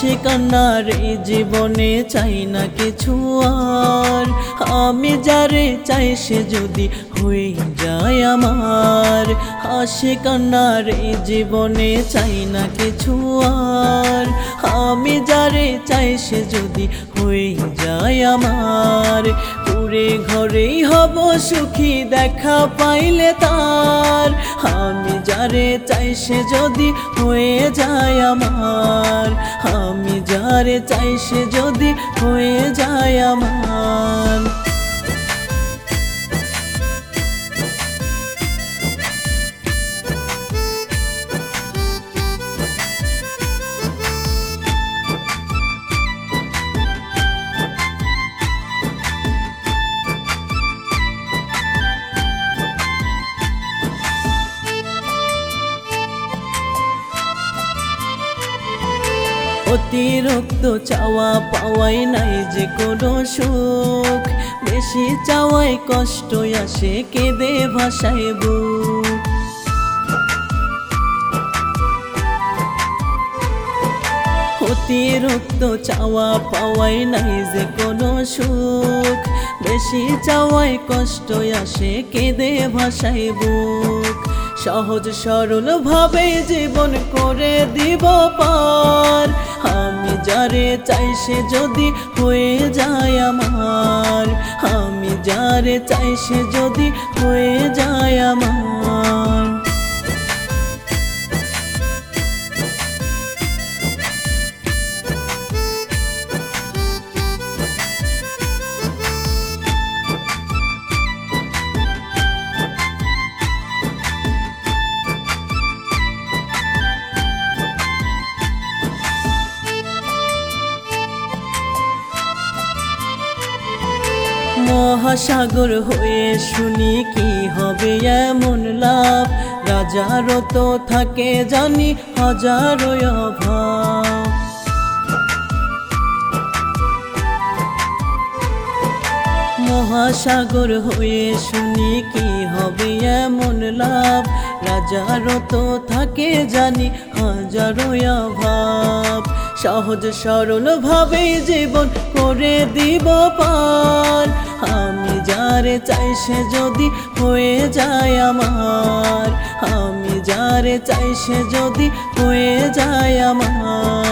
হাসি কান্নার এই জীবনে চাই না কিছু আর, আমি যারে চাই সে যদি হয়ে যায় আমার। হাসি কান্নার এই জীবনে চাই না কিছু আর, আমি যারে চাই সে যদি হয়ে যায় আমার। পুরে ঘরেই হব সুখী দেখা পাইলে তার, আমি যারে চাই সে যদি হয়ে যায় আমার। আমি যারে চাই সে যদি হয়ে যায় আমার। অতিরিক্ত চাওয়া পাওয়াই নাই যে কোনো সুখ, বেশি চাওয়াই কষ্ট আসে কেঁদে ভাষায় বুক। অতিরিক্ত চাওয়া পাওয়াই নাই যে কোনো সুখ, বেশি চাওয়াই কষ্ট আসে কেঁদে ভাষায় বুক। সহজ সরল ভাবে জীবন করে দিব পার, আমি যারে চাই সে যদি হয়ে যায় আমার। আমি যারে চাই সে যদি হয়ে যায় আমার। মহাসাগর হয়ে শুনি কি হবে এমন লাভ, রাজারও তো থাকে জানি হাজারো অভাব। মহাসাগর হয়ে শুনি কি হবে এমন লাভ, রাজারও তো থাকে জানি হাজারো অভাব। সহজ সরল ভাবে জীবন করে দিব পার, আমি যারে চাই সে যদি হয়ে যায় আমার। আমি যারে চাই সে যদি হয়ে যায় আমার।